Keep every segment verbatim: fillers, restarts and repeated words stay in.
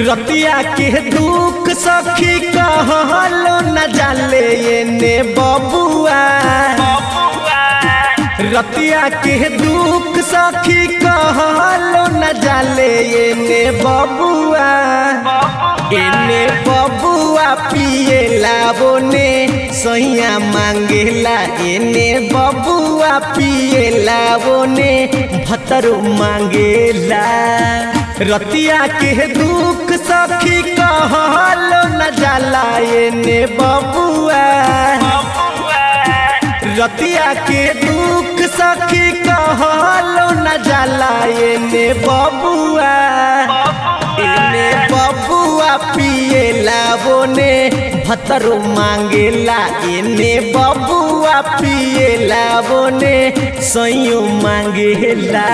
रतिया के दुख सखी कहलो न जाले एने बबुआ। रतिया के दुख सखी कहलो न जाले एने बबुआ। एने बबुआ पिए लाबोने सैया मांगेला। एने बबुआ पिए लाबोने भतरो मांगेला। रतिया के दुख सखी कहलो न जाला एने बबुआ। रतिया के दुख सखी कहलो न जाला एने बबुआ। एने बबुआ पिए लाबोने भतरो मांगेला। एने बबुआ पिए लाबोने सैयो मांगेला।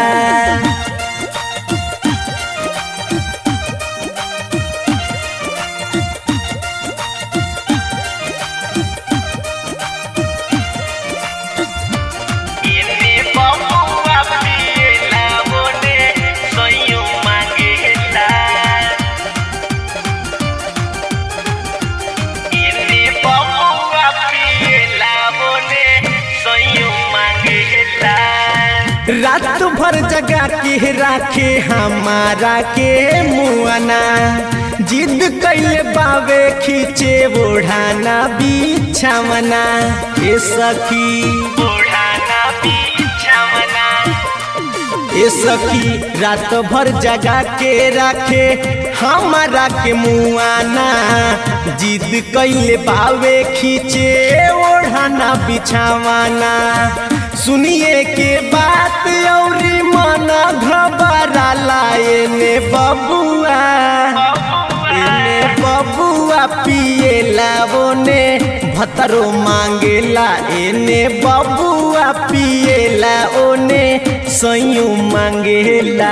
रात भर जगा के राखे हमारा के मुआना। जिद कैले बावे खींचे ओढ़ाना बिछावना। ए सखी ओढ़ाना बिछावना। ए सखी रात भर जगा के राखे हमारा के मुआना। जिद कैले बावे खींचे ओढ़ाना बिछावना। सुनिए के बात औरी मन घबराला। एने बबुआ एने बबुआ पिए लाबोने भतरो मांगेला। एने बबुआ पिए लाओने सैयो मांगेला।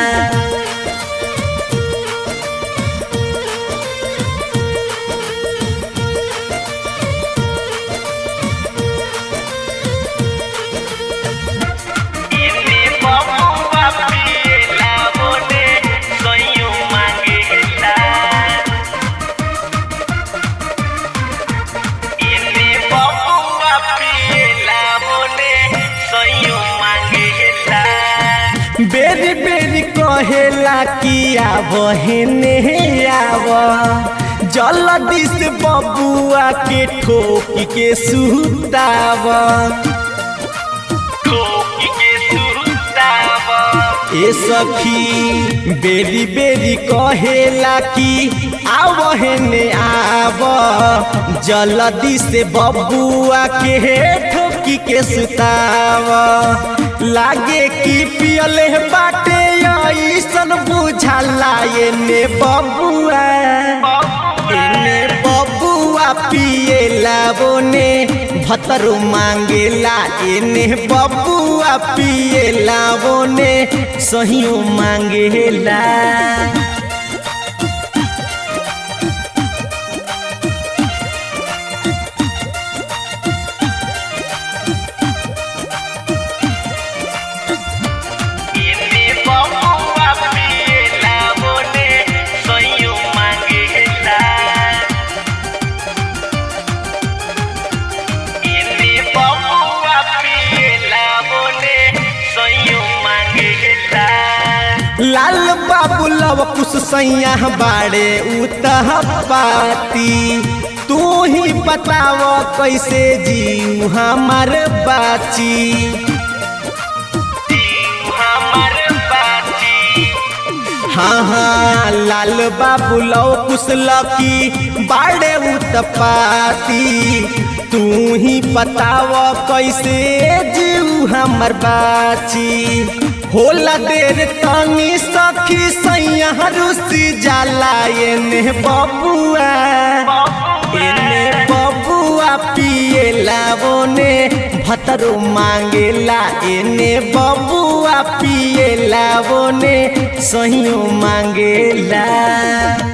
बेरी बेरी कहेला कि आव हेने आव। जल्दी से बबुआ के ठोक के सुताव। ए सखी बेरी बेरी कहेला कि आव हेने आव। जल्दी से बबुआ के ठोकी के सुताव। लागे कि पियले बाटे ऐसन बुझाला। एने बबुआ एने बबुआ पिए लाबोने भतरो मांगेला। एने बबुआ पिए लाबोने सहियो मांगेला। लाल बाबू लव कुछ सैया बाड़े उतह पाती। तू ही बताव कैसे जीव हमार बाची। हाँ हाँ लाल बाबू लव कुछ लकी बाड़े उतपाती। तू ही बताव कैसे जीव हमार बाची। होला देर तनी सखी सैया रुसी जाला। एने बबुआ एने बबुआ पिए लाबोने भतरो मांगेला। एने बबुआ पिए लाबोने सहियो मांगेला।